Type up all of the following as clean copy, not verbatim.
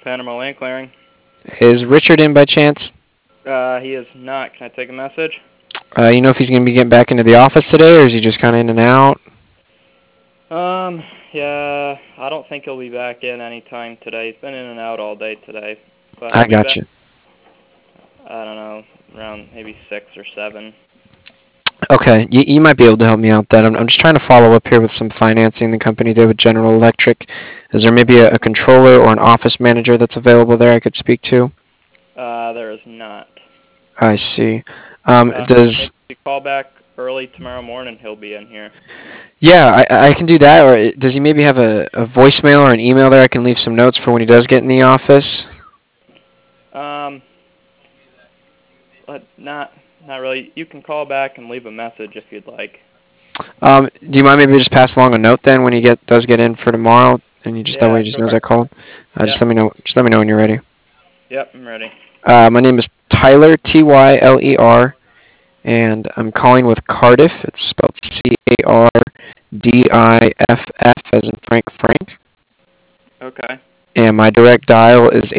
Panama Land Clearing. Is Richard in by chance? He is not. Can I take a message? You know if he's going to be getting back into the office today, or is he just kind of in and out? Yeah, I don't think he'll be back in anytime today. He's been in and out all day today. But I he'll be got back, you. I don't know, around maybe 6 or 7. Okay, you might be able to help me out. That I'm just trying to follow up here with some financing the company did with General Electric. Is there maybe a controller or an office manager that's available there I could speak to? There is not. I see. Maybe if you call back early tomorrow morning, he'll be in here. Yeah, I can do that. Or does he maybe have a voicemail or an email there I can leave some notes for when he does get in the office? But not really. You can call back and leave a message if you'd like. Do you mind maybe just pass along a note then when he does get in for tomorrow, and you just that way Yeah, he just knows sure. I called. Just Yep. let me know. Just let me know when you're ready. Yep, I'm ready. My name is Tyler Tyler, and I'm calling with Cardiff. It's spelled Cardiff as in Frank. Okay. And my direct dial is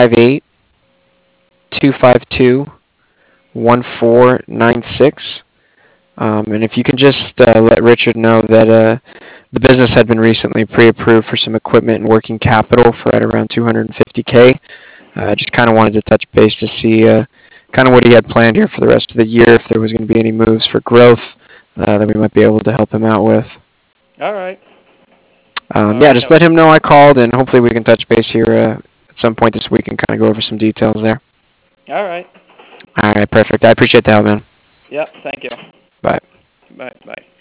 858-252-1496. And if you can just let Richard know that the business had been recently pre-approved for some equipment and working capital for right around 250K. I just kind of wanted to touch base to see kind of what he had planned here for the rest of the year, if there was going to be any moves for growth that we might be able to help him out with. All right. Yeah, just let him know I called, and hopefully we can touch base here at some point this week and kind of go over some details there. All right. All right, perfect. I appreciate the help, man. Yep, thank you. Bye. Bye.